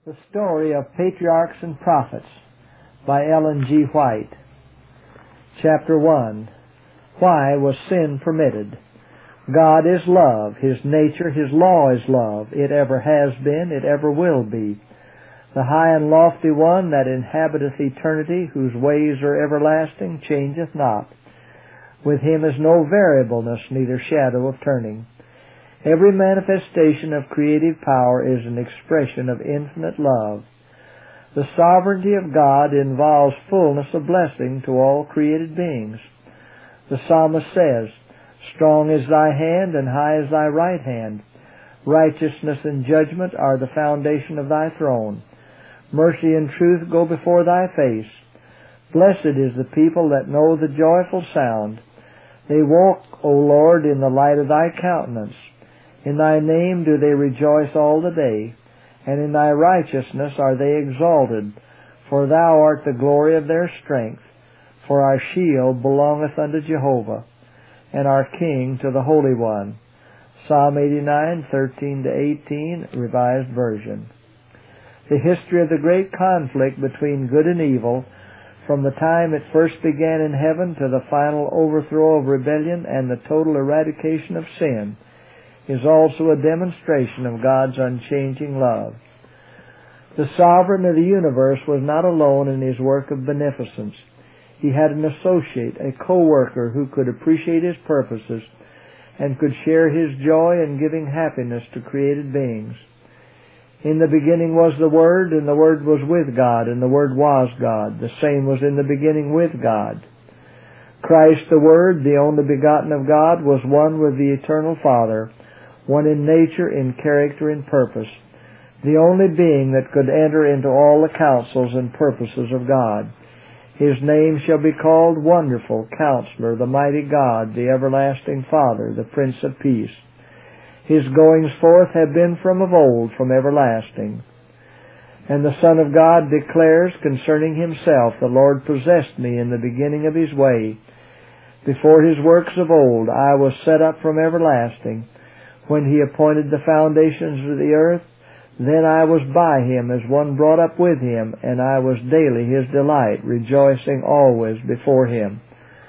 The Story of Patriarchs and Prophets by Ellen G. White. Chapter 1. Why was sin permitted? God is love. His nature, His law is love. It ever has been, it ever will be. The high and lofty one that inhabiteth eternity, whose ways are everlasting, changeth not. With Him is no variableness, neither shadow of turning. Every manifestation of creative power is an expression of infinite love. The sovereignty of God involves fullness of blessing to all created beings. The psalmist says, "Strong is thy hand and high is thy right hand. Righteousness and judgment are the foundation of thy throne. Mercy and truth go before thy face. Blessed is the people that know the joyful sound. They walk, O Lord, in the light of thy countenance. In thy name do they rejoice all the day, and in thy righteousness are they exalted. For thou art the glory of their strength. For our shield belongeth unto Jehovah, and our King to the Holy One." Psalm 89, 13-18, Revised Version. The history of the great conflict between good and evil, from the time it first began in heaven to the final overthrow of rebellion and the total eradication of sin, is also a demonstration of God's unchanging love. The Sovereign of the universe was not alone in His work of beneficence. He had an associate, a co-worker who could appreciate His purposes and could share His joy in giving happiness to created beings. In the beginning was the Word, and the Word was with God, and the Word was God. The same was in the beginning with God. Christ the Word, the only begotten of God, was one with the eternal Father, one in nature, in character, in purpose, the only being that could enter into all the counsels and purposes of God. His name shall be called Wonderful, Counselor, the Mighty God, the Everlasting Father, the Prince of Peace. His goings forth have been from of old, from everlasting. And the Son of God declares concerning Himself, "The Lord possessed me in the beginning of His way. Before His works of old I was set up from everlasting. When He appointed the foundations of the earth, then I was by Him as one brought up with Him, and I was daily His delight, rejoicing always before Him."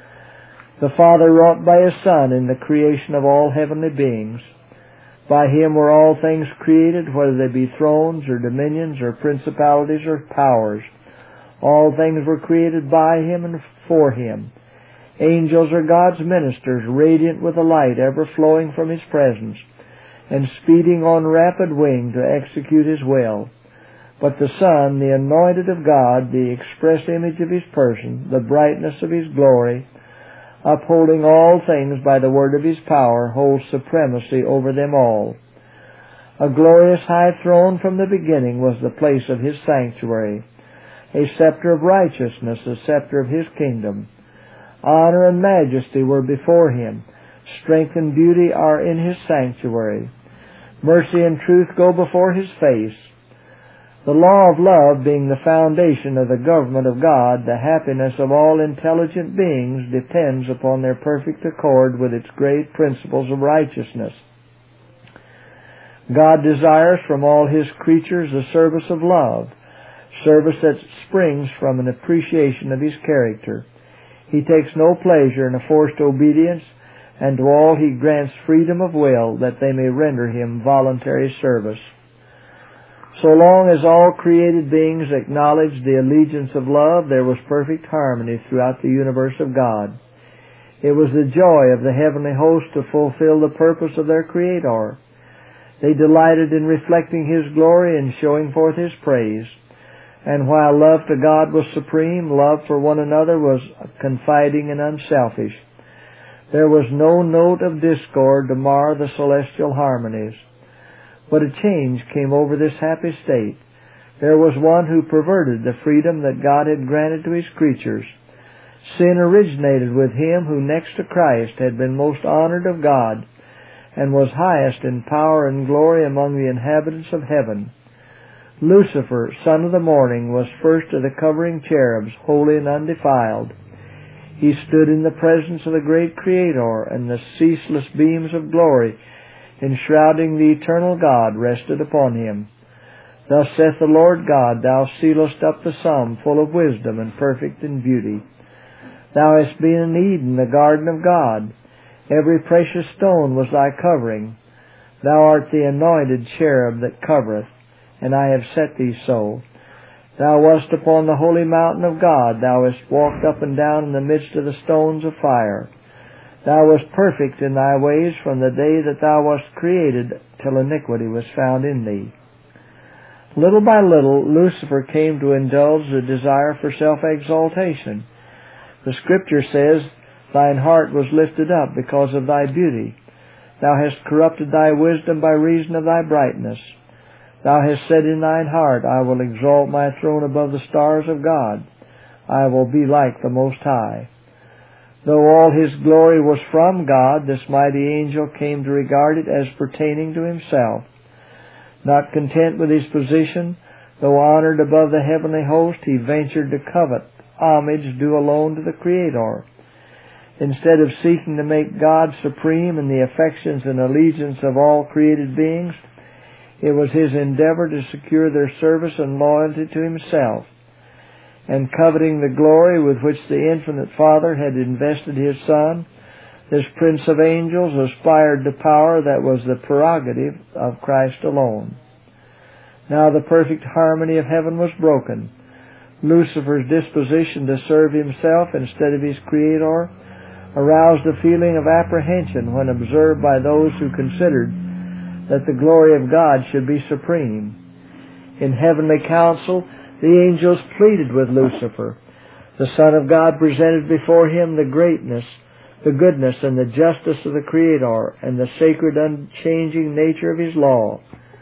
The Father wrought by His Son in the creation of all heavenly beings. By Him were all things created, whether they be thrones or dominions or principalities or powers. All things were created by Him and for Him. Angels are God's ministers, radiant with a light ever flowing from His presence, and speeding on rapid wing to execute His will. But the Son, the anointed of God, the express image of His person, the brightness of His glory, upholding all things by the word of His power, holds supremacy over them all. A glorious high throne from the beginning was the place of His sanctuary, a scepter of righteousness, a scepter of His kingdom. Honor and majesty were before Him. Strength and beauty are in His sanctuary. Mercy and truth go before His face. The law of love being the foundation of the government of God, the happiness of all intelligent beings depends upon their perfect accord with its great principles of righteousness. God desires from all His creatures a service of love, service that springs from an appreciation of His character. He takes no pleasure in a forced obedience, and to all He grants freedom of will that they may render Him voluntary service. So long as all created beings acknowledged the allegiance of love, there was perfect harmony throughout the universe of God. It was the joy of the heavenly host to fulfill the purpose of their Creator. They delighted in reflecting His glory and showing forth His praise. And while love to God was supreme, love for one another was confiding and unselfish. There was no note of discord to mar the celestial harmonies. But a change came over this happy state. There was one who perverted the freedom that God had granted to His creatures. Sin originated with him who next to Christ had been most honored of God and was highest in power and glory among the inhabitants of heaven. Lucifer, son of the morning, was first of the covering cherubs, holy and undefiled. He stood in the presence of the great Creator, and the ceaseless beams of glory enshrouding the eternal God rested upon him. Thus saith the Lord God, Thou sealest up the sum, full of wisdom and perfect in beauty. Thou hast been in Eden, the garden of God. Every precious stone was thy covering. Thou art the anointed cherub that covereth, and I have set thee so. Thou wast upon the holy mountain of God. Thou hast walked up and down in the midst of the stones of fire. Thou wast perfect in thy ways from the day that thou wast created till iniquity was found in thee. Little by little, Lucifer came to indulge the desire for self-exaltation. The Scripture says, Thine heart was lifted up because of thy beauty. Thou hast corrupted thy wisdom by reason of thy brightness. Thou hast said in thine heart, I will exalt my throne above the stars of God. I will be like the Most High. Though all his glory was from God, this mighty angel came to regard it as pertaining to himself. Not content with his position, though honored above the heavenly host, he ventured to covet homage due alone to the Creator. Instead of seeking to make God supreme in the affections and allegiance of all created beings, it was his endeavor to secure their service and loyalty to himself. And coveting the glory with which the infinite Father had invested his Son, this Prince of Angels aspired to power that was the prerogative of Christ alone. Now the perfect harmony of heaven was broken. Lucifer's disposition to serve himself instead of his Creator aroused a feeling of apprehension when observed by those who considered that the glory of God should be supreme. In heavenly council, the angels pleaded with Lucifer. The Son of God presented before him the greatness, the goodness, and the justice of the Creator, and the sacred, unchanging nature of his law.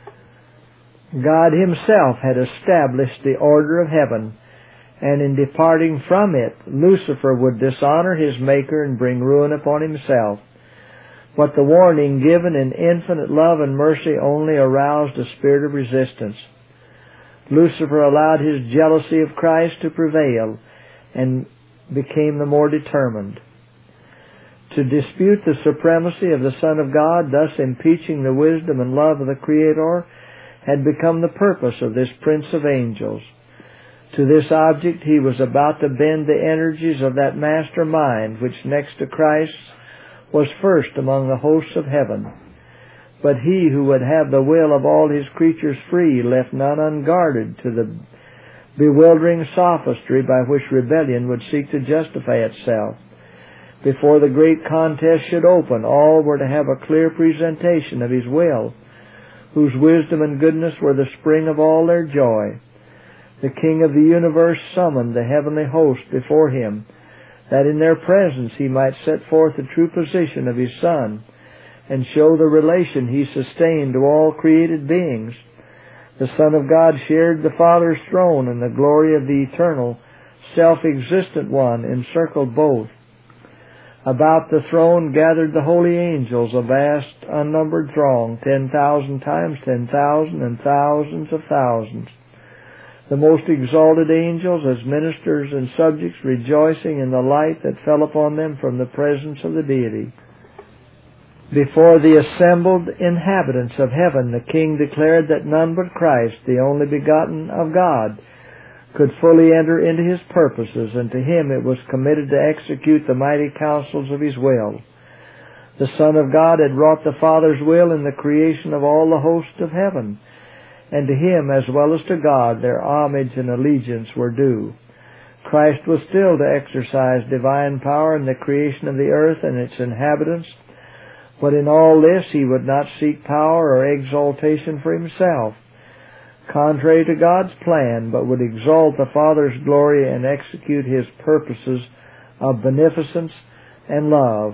God himself had established the order of heaven, and in departing from it, Lucifer would dishonor his Maker and bring ruin upon himself. But the warning given in infinite love and mercy only aroused a spirit of resistance. Lucifer allowed his jealousy of Christ to prevail and became the more determined. To dispute the supremacy of the Son of God, thus impeaching the wisdom and love of the Creator, had become the purpose of this Prince of Angels. To this object he was about to bend the energies of that master mind which next to Christ's was first among the hosts of heaven. But he who would have the will of all his creatures free left none unguarded to the bewildering sophistry by which rebellion would seek to justify itself. Before the great contest should open, all were to have a clear presentation of his will, whose wisdom and goodness were the spring of all their joy. The King of the universe summoned the heavenly host before him, that in their presence he might set forth the true position of his Son, and show the relation he sustained to all created beings. The Son of God shared the Father's throne, and the glory of the eternal, self-existent One encircled both. About the throne gathered the holy angels, a vast, unnumbered throng, 10,000 times 10,000 and thousands of thousands. The most exalted angels as ministers and subjects, rejoicing in the light that fell upon them from the presence of the Deity. Before the assembled inhabitants of heaven, the King declared that none but Christ, the only begotten of God, could fully enter into his purposes, and to him it was committed to execute the mighty counsels of his will. The Son of God had wrought the Father's will in the creation of all the hosts of heaven, and to him as well as to God their homage and allegiance were due. Christ was still to exercise divine power in the creation of the earth and its inhabitants, but in all this he would not seek power or exaltation for himself, contrary to God's plan, but would exalt the Father's glory and execute his purposes of beneficence and love.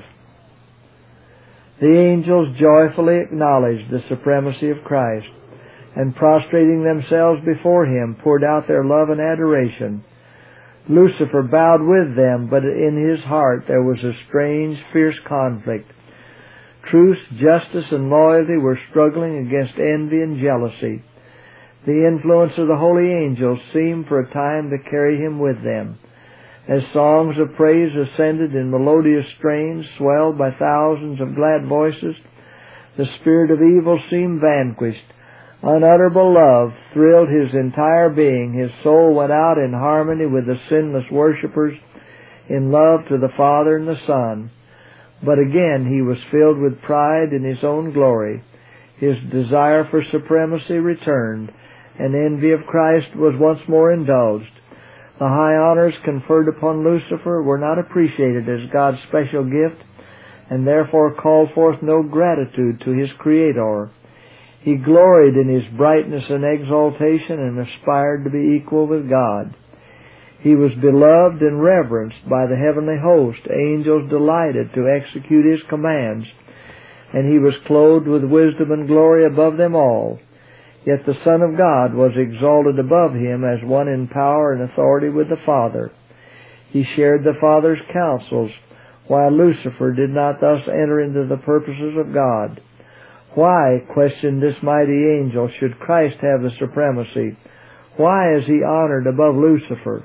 The angels joyfully acknowledged the supremacy of Christ, and prostrating themselves before him, poured out their love and adoration. Lucifer bowed with them, but in his heart there was a strange, fierce conflict. Truth, justice, and loyalty were struggling against envy and jealousy. The influence of the holy angels seemed for a time to carry him with them. As songs of praise ascended in melodious strains, swelled by thousands of glad voices, the spirit of evil seemed vanquished. Unutterable love thrilled his entire being. His soul went out in harmony with the sinless worshippers in love to the Father and the Son. But again he was filled with pride in his own glory. His desire for supremacy returned, and envy of Christ was once more indulged. The high honors conferred upon Lucifer were not appreciated as God's special gift, and therefore called forth no gratitude to his Creator. He gloried in his brightness and exaltation and aspired to be equal with God. He was beloved and reverenced by the heavenly host. Angels delighted to execute his commands, and he was clothed with wisdom and glory above them all. Yet the Son of God was exalted above him as one in power and authority with the Father. He shared the Father's counsels, while Lucifer did not thus enter into the purposes of God. Why, questioned this mighty angel, should Christ have the supremacy? Why is he honored above Lucifer?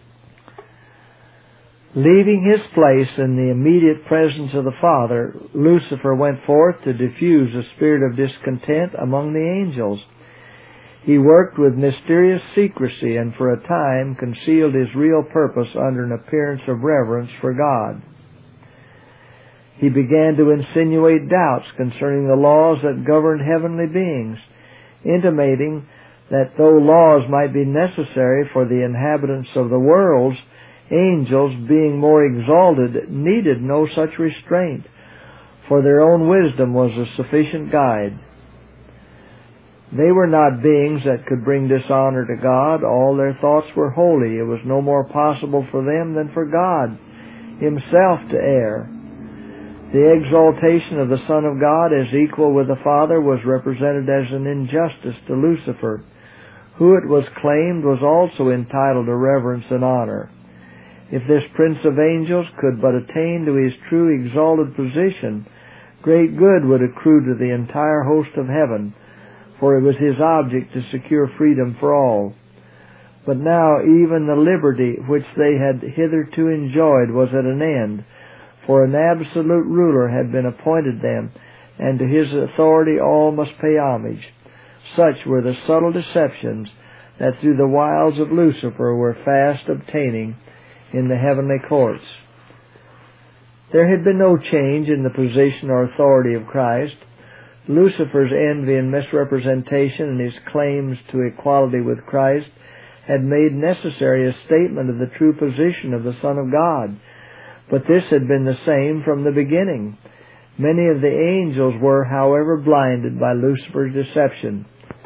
Leaving his place in the immediate presence of the Father, Lucifer went forth to diffuse a spirit of discontent among the angels. He worked with mysterious secrecy and for a time concealed his real purpose under an appearance of reverence for God. He began to insinuate doubts concerning the laws that governed heavenly beings, intimating that though laws might be necessary for the inhabitants of the worlds, angels, being more exalted, needed no such restraint, for their own wisdom was a sufficient guide. They were not beings that could bring dishonor to God. All their thoughts were holy. It was no more possible for them than for God himself to err. The exaltation of the Son of God as equal with the Father was represented as an injustice to Lucifer, who it was claimed was also entitled to reverence and honor. If this Prince of Angels could but attain to his true exalted position, great good would accrue to the entire host of heaven, for it was his object to secure freedom for all. But now even the liberty which they had hitherto enjoyed was at an end, for an absolute ruler had been appointed them, and to his authority all must pay homage. Such were the subtle deceptions that through the wiles of Lucifer were fast obtaining in the heavenly courts. There had been no change in the position or authority of Christ. Lucifer's envy and misrepresentation and his claims to equality with Christ had made necessary a statement of the true position of the Son of God. But this had been the same from the beginning. Many of the angels were, however, blinded by Lucifer's deception.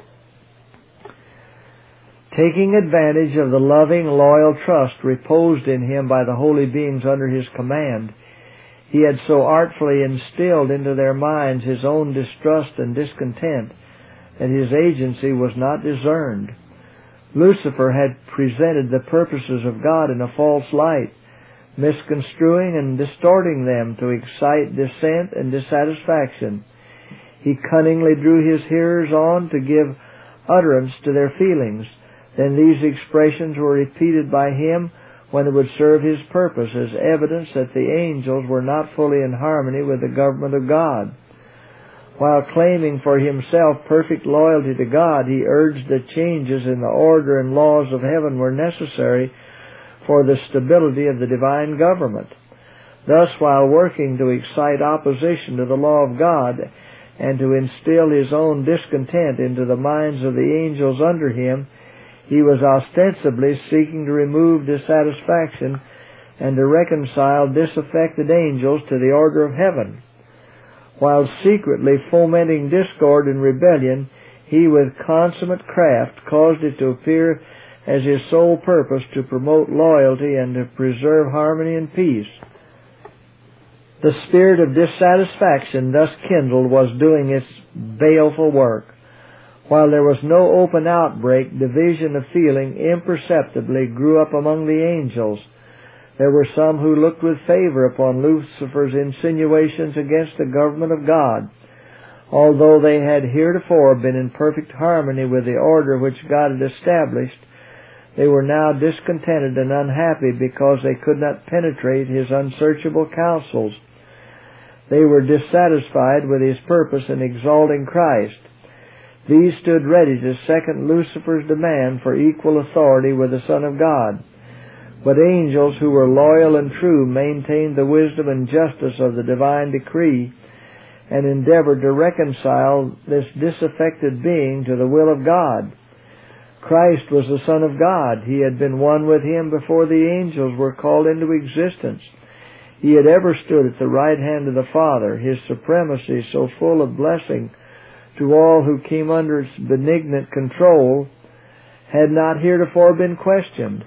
Taking advantage of the loving, loyal trust reposed in him by the holy beings under his command, he had so artfully instilled into their minds his own distrust and discontent that his agency was not discerned. Lucifer had presented the purposes of God in a false light, misconstruing and distorting them to excite dissent and dissatisfaction. He cunningly drew his hearers on to give utterance to their feelings. Then these expressions were repeated by him when it would serve his purpose as evidence that the angels were not fully in harmony with the government of God. While claiming for himself perfect loyalty to God, he urged that changes in the order and laws of heaven were necessary for the stability of the divine government. Thus, while working to excite opposition to the law of God and to instill his own discontent into the minds of the angels under him, he was ostensibly seeking to remove dissatisfaction and to reconcile disaffected angels to the order of heaven. While secretly fomenting discord and rebellion, he with consummate craft caused it to appear as his sole purpose to promote loyalty and to preserve harmony and peace. The spirit of dissatisfaction thus kindled was doing its baleful work. While there was no open outbreak, division of feeling imperceptibly grew up among the angels. There were some who looked with favor upon Lucifer's insinuations against the government of God. Although they had heretofore been in perfect harmony with the order which God had established, they were now discontented and unhappy because they could not penetrate his unsearchable counsels. They were dissatisfied with his purpose in exalting Christ. These stood ready to second Lucifer's demand for equal authority with the Son of God. But angels who were loyal and true maintained the wisdom and justice of the divine decree and endeavored to reconcile this disaffected being to the will of God. Christ was the Son of God. He had been one with Him before the angels were called into existence. He had ever stood at the right hand of the Father. His supremacy, so full of blessing to all who came under its benignant control, had not heretofore been questioned.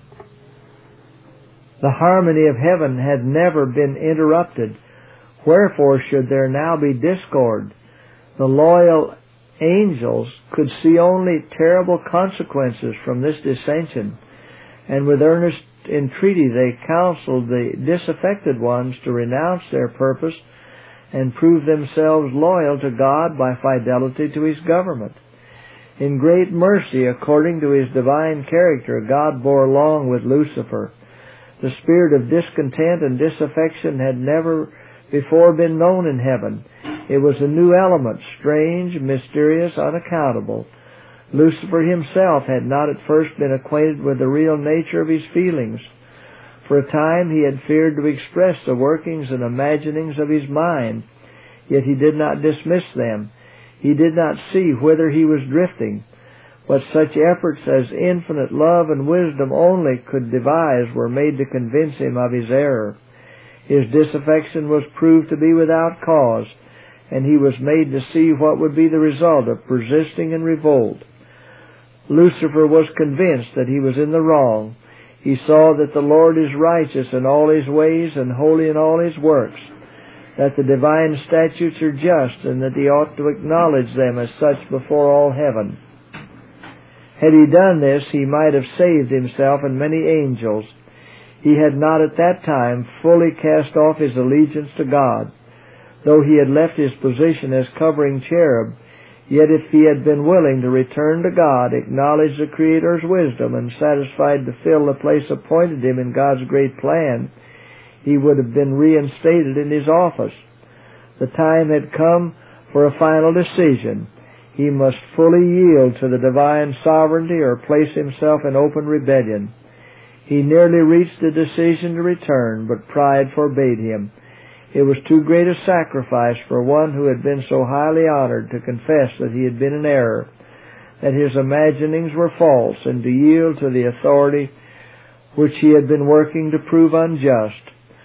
The harmony of heaven had never been interrupted. Wherefore should there now be discord? The loyal angels could see only terrible consequences from this dissension, and with earnest entreaty they counseled the disaffected ones to renounce their purpose and prove themselves loyal to God by fidelity to His government. In great mercy, according to His divine character, God bore along with Lucifer. The spirit of discontent and disaffection had never before been known in heaven. It was a new element, strange, mysterious, unaccountable. Lucifer himself had not at first been acquainted with the real nature of his feelings. For a time he had feared to express the workings and imaginings of his mind, yet he did not dismiss them. He did not see whither he was drifting, but such efforts as infinite love and wisdom only could devise were made to convince him of his error. His disaffection was proved to be without cause, and he was made to see what would be the result of persisting in revolt. Lucifer was convinced that he was in the wrong. He saw that the Lord is righteous in all His ways and holy in all His works, that the divine statutes are just, and that he ought to acknowledge them as such before all heaven. Had he done this, he might have saved himself and many angels. He had not at that time fully cast off his allegiance to God. Though he had left his position as covering cherub, yet if he had been willing to return to God, acknowledge the Creator's wisdom, and satisfied to fill the place appointed him in God's great plan, he would have been reinstated in his office. The time had come for a final decision. He must fully yield to the divine sovereignty or place himself in open rebellion. He nearly reached the decision to return, but pride forbade him. It was too great a sacrifice for one who had been so highly honored to confess that he had been in error, that his imaginings were false, and to yield to the authority which he had been working to prove unjust.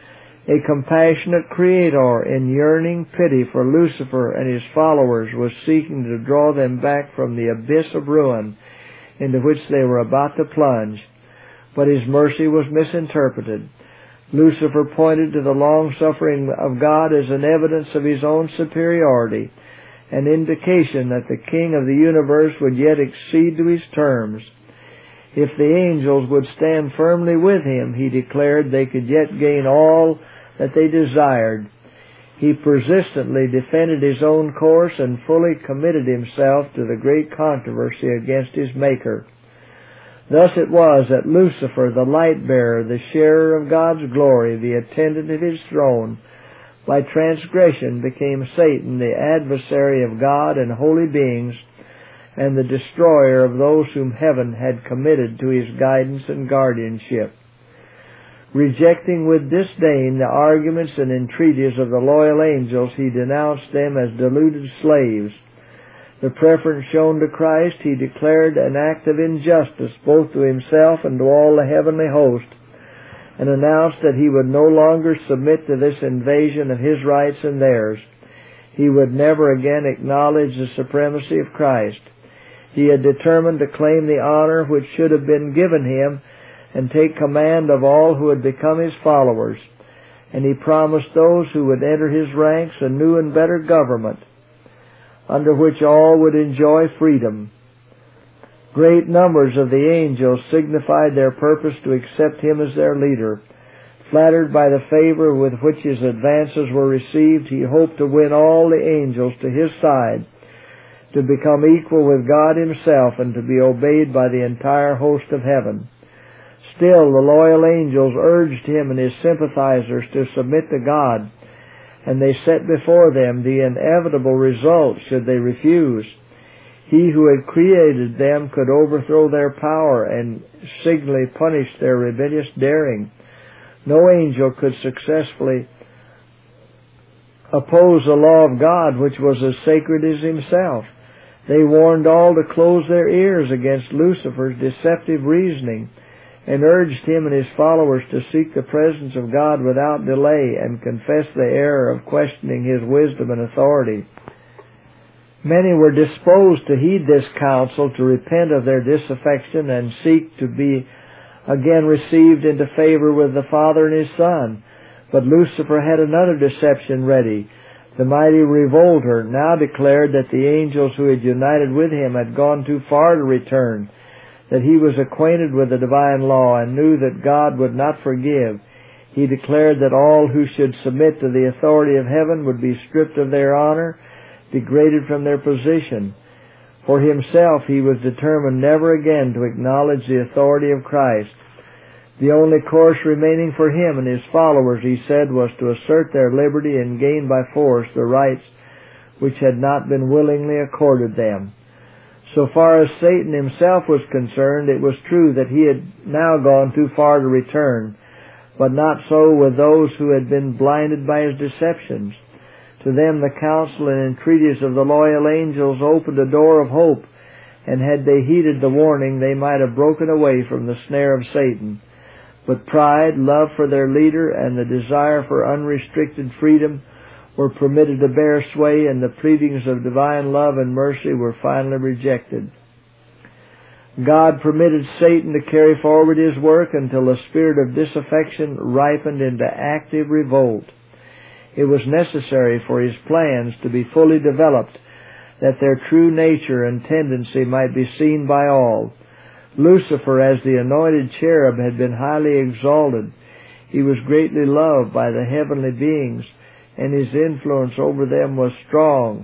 A compassionate Creator, in yearning pity for Lucifer and his followers, was seeking to draw them back from the abyss of ruin into which they were about to plunge. But His mercy was misinterpreted. Lucifer pointed to the long-suffering of God as an evidence of his own superiority, an indication that the King of the universe would yet accede to His terms. If the angels would stand firmly with Him, he declared, they could yet gain all that they desired. He persistently defended his own course and fully committed himself to the great controversy against his Maker. Thus it was that Lucifer, the light-bearer, the sharer of God's glory, the attendant of His throne, by transgression became Satan, the adversary of God and holy beings, and the destroyer of those whom heaven had committed to His guidance and guardianship. Rejecting with disdain the arguments and entreaties of the loyal angels, he denounced them as deluded slaves. The preference shown to Christ he declared an act of injustice both to himself and to all the heavenly host, and announced that he would no longer submit to this invasion of his rights and theirs. He would never again acknowledge the supremacy of Christ. He had determined to claim the honor which should have been given him and take command of all who had become his followers. And he promised those who would enter his ranks a new and better government, under which all would enjoy freedom. Great numbers of the angels signified their purpose to accept him as their leader. Flattered by the favor with which his advances were received, he hoped to win all the angels to his side, to become equal with God Himself, and to be obeyed by the entire host of heaven. Still, the loyal angels urged him and his sympathizers to submit to God, and they set before them the inevitable result should they refuse. He who had created them could overthrow their power and signally punish their rebellious daring. No angel could successfully oppose the law of God, which was as sacred as himself. They warned all to close their ears against Lucifer's deceptive reasoning, and urged him and his followers to seek the presence of God without delay and confess the error of questioning his wisdom and authority. Many were disposed to heed this counsel, to repent of their disaffection and seek to be again received into favor with the Father and his Son. But Lucifer had another deception ready. The mighty revolter now declared that the angels who had united with him had gone too far to return, that he was acquainted with the divine law and knew that God would not forgive. He declared that all who should submit to the authority of heaven would be stripped of their honor, degraded from their position. For himself, he was determined never again to acknowledge the authority of Christ. The only course remaining for him and his followers, he said, was to assert their liberty and gain by force the rights which had not been willingly accorded them. So far as Satan himself was concerned, it was true that he had now gone too far to return, but not so with those who had been blinded by his deceptions. To them the counsel and entreaties of the loyal angels opened a door of hope, and had they heeded the warning, they might have broken away from the snare of Satan. But pride, love for their leader, and the desire for unrestricted freedom were permitted to bear sway, and the pleadings of divine love and mercy were finally rejected. God permitted Satan to carry forward his work until the spirit of disaffection ripened into active revolt. It was necessary for his plans to be fully developed, that their true nature and tendency might be seen by all. Lucifer, as the anointed cherub, had been highly exalted. He was greatly loved by the heavenly beings, and his influence over them was strong.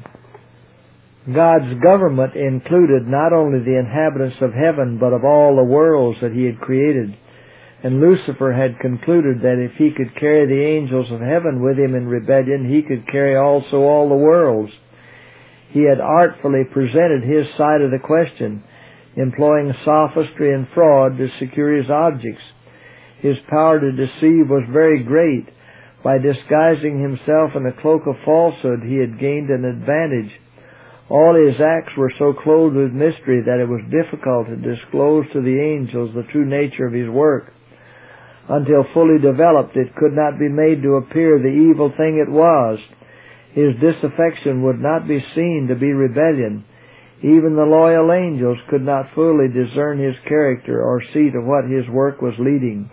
God's government included not only the inhabitants of heaven, but of all the worlds that he had created. And Lucifer had concluded that if he could carry the angels of heaven with him in rebellion, he could carry also all the worlds. He had artfully presented his side of the question, employing sophistry and fraud to secure his objects. His power to deceive was very great. By disguising himself in a cloak of falsehood, he had gained an advantage. All his acts were so clothed with mystery that it was difficult to disclose to the angels the true nature of his work. Until fully developed, it could not be made to appear the evil thing it was. His disaffection would not be seen to be rebellion. Even the loyal angels could not fully discern his character or see to what his work was leading.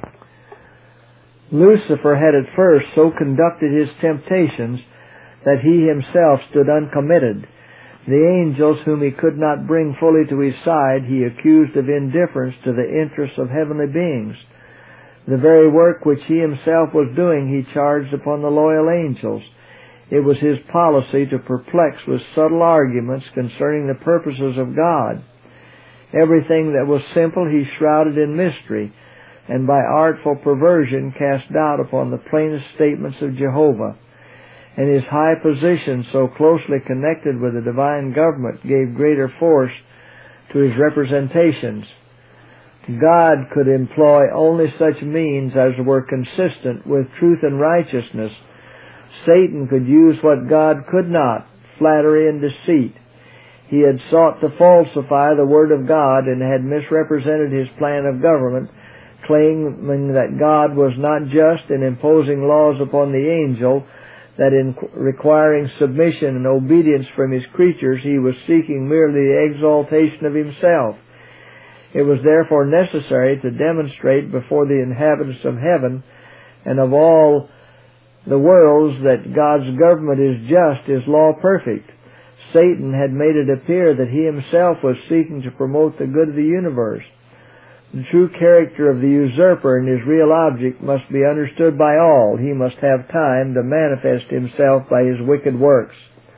Lucifer had at first so conducted his temptations that he himself stood uncommitted. The angels, whom he could not bring fully to his side, he accused of indifference to the interests of heavenly beings. The very work which he himself was doing he charged upon the loyal angels. It was his policy to perplex with subtle arguments concerning the purposes of God. Everything that was simple he shrouded in mystery, and by artful perversion cast doubt upon the plainest statements of Jehovah. And his high position, so closely connected with the divine government, gave greater force to his representations. God could employ only such means as were consistent with truth and righteousness. Satan could use what God could not, flattery and deceit. He had sought to falsify the Word of God and had misrepresented his plan of government, claiming that God was not just in imposing laws upon the angel, that in requiring submission and obedience from his creatures he was seeking merely the exaltation of himself. It was therefore necessary to demonstrate before the inhabitants of heaven and of all the worlds that God's government is just, His law perfect. Satan had made it appear that he himself was seeking to promote the good of the universe. The true character of the usurper and his real object must be understood by all. He must have time to manifest himself by his wicked works.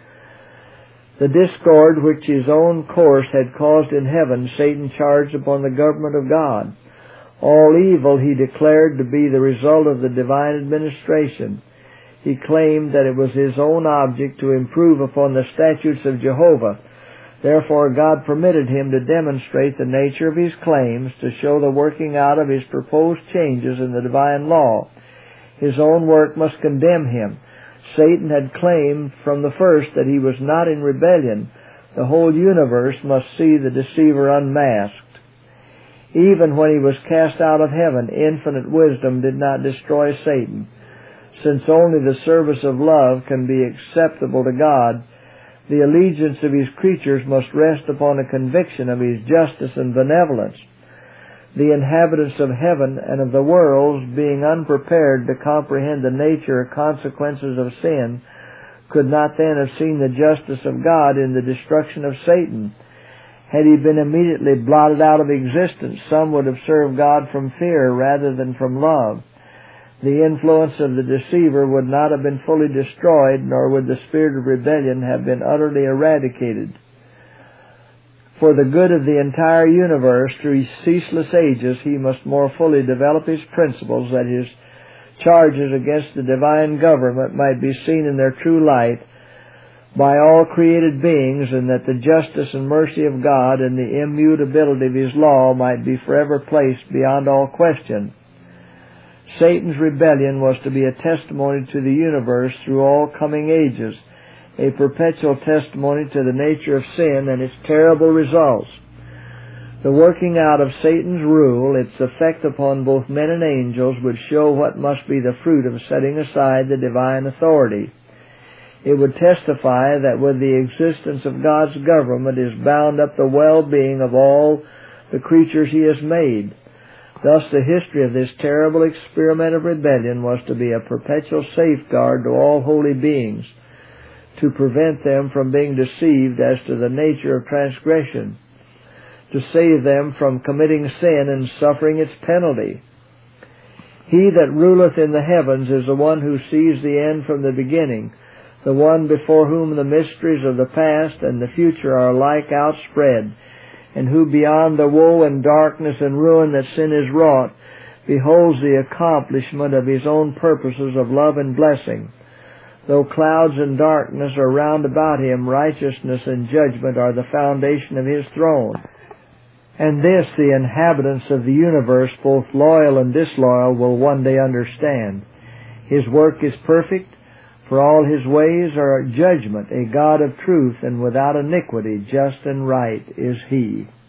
The discord which his own course had caused in heaven, Satan charged upon the government of God. All evil he declared to be the result of the divine administration. He claimed that it was his own object to improve upon the statutes of Jehovah, Therefore God permitted him to demonstrate the nature of his claims, to show the working out of his proposed changes in the divine law. His own work must condemn him. Satan had claimed from the first that he was not in rebellion. The whole universe must see the deceiver unmasked. Even when he was cast out of heaven, infinite wisdom did not destroy Satan. Since only the service of love can be acceptable to God, the allegiance of his creatures must rest upon a conviction of his justice and benevolence. The inhabitants of heaven and of the worlds, being unprepared to comprehend the nature or consequences of sin, could not then have seen the justice of God in the destruction of Satan. Had he been immediately blotted out of existence, some would have served God from fear rather than from love. The influence of the deceiver would not have been fully destroyed, nor would the spirit of rebellion have been utterly eradicated. For the good of the entire universe, through ceaseless ages, he must more fully develop his principles, that his charges against the divine government might be seen in their true light by all created beings, and that the justice and mercy of God and the immutability of his law might be forever placed beyond all question. Satan's rebellion was to be a testimony to the universe through all coming ages, a perpetual testimony to the nature of sin and its terrible results. The working out of Satan's rule, its effect upon both men and angels, would show what must be the fruit of setting aside the divine authority. It would testify that with the existence of God's government is bound up the well-being of all the creatures he has made. Thus the history of this terrible experiment of rebellion was to be a perpetual safeguard to all holy beings, to prevent them from being deceived as to the nature of transgression, to save them from committing sin and suffering its penalty. He that ruleth in the heavens is the one who sees the end from the beginning, the one before whom the mysteries of the past and the future are alike outspread, and who beyond the woe and darkness and ruin that sin is wrought, beholds the accomplishment of his own purposes of love and blessing. Though clouds and darkness are round about him, righteousness and judgment are the foundation of his throne. And this the inhabitants of the universe, both loyal and disloyal, will one day understand. His work is perfect, for all his ways are judgment, a God of truth, and without iniquity, just and right is he.